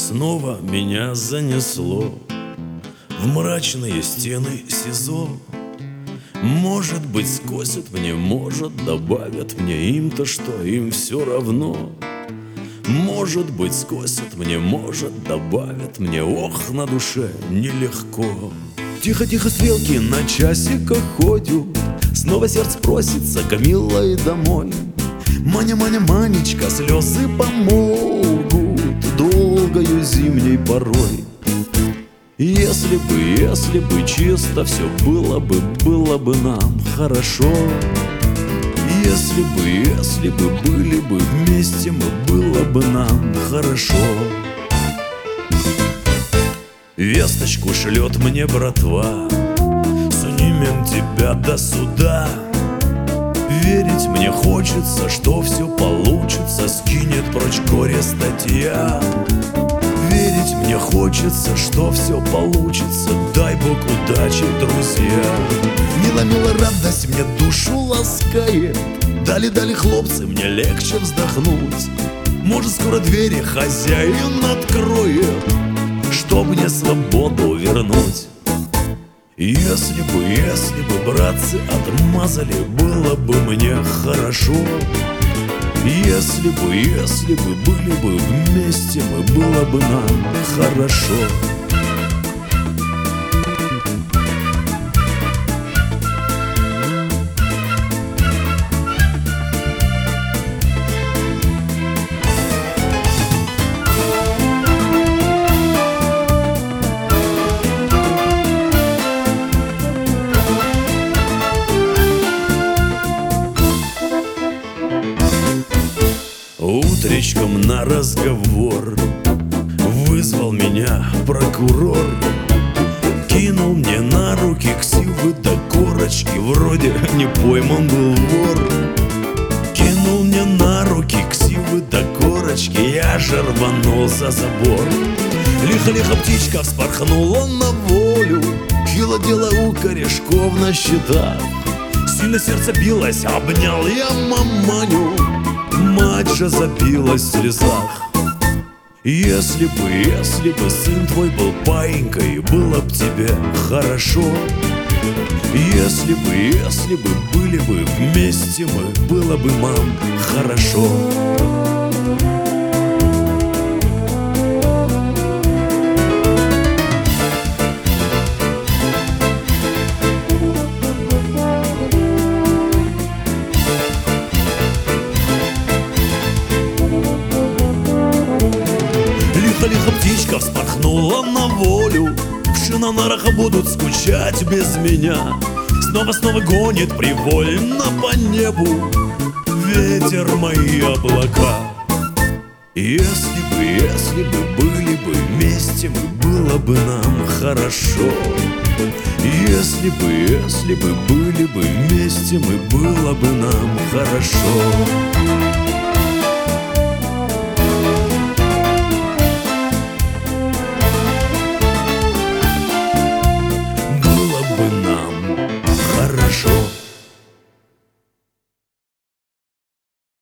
Снова меня занесло в мрачные стены СИЗО. Может быть, скосят мне, может, добавят мне. Им-то что, им все равно. Может быть, скосят мне, может, добавят мне. Ох, на душе нелегко. Тихо-тихо стрелки на часиках ходят. Снова сердце просится к милой домой. Маня, Маня, Манечка, слезы помогут долгою зимней порой. Если бы чисто все было бы нам хорошо. Если бы были бы вместе мы, было бы нам хорошо. Весточку шлет мне братва: снимем тебя до суда. Верить мне хочется, что все получится, скинет прочь горе статья. Верить мне хочется, что все получится, дай Бог удачи, друзья. Мила-мила радость мне душу ласкает, дали хлопцы, мне легче вздохнуть. Может, скоро двери хозяин откроет, чтоб мне свободу вернуть. Если бы, братцы, отмазали, было бы мне хорошо. Если бы были бы вместе мы, было бы нам хорошо. Утречком на разговор вызвал меня прокурор. Кинул мне на руки ксивы до корочки, вроде не пойман был вор. Кинул мне на руки ксивы до корочки, я же рванул за забор. Лихо-лихо птичка вспорхнула на волю, хило дело у корешков на счетах. Сильно сердце билось, обнял я маманю, мать же забилась в слезах. Если бы сын твой был паинькой, было б тебе хорошо. Если бы были бы вместе мы, было бы, мам, хорошо. Лихо птичка вспорхнула на волю, вши на нарах будут скучать без меня. Снова гонит привольно по небу ветер мои облака. Если бы были бы вместе мы, было бы нам хорошо. Если бы были бы вместе мы, было бы нам хорошо.